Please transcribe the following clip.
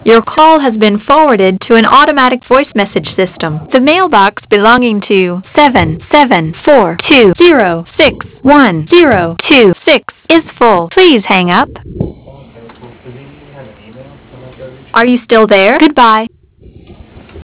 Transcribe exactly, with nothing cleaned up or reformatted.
Your call has been forwarded to an automatic voice message system. The mailbox belonging to seven seven four two zero six one zero two six is full. Please hang up. Are you still there? Goodbye.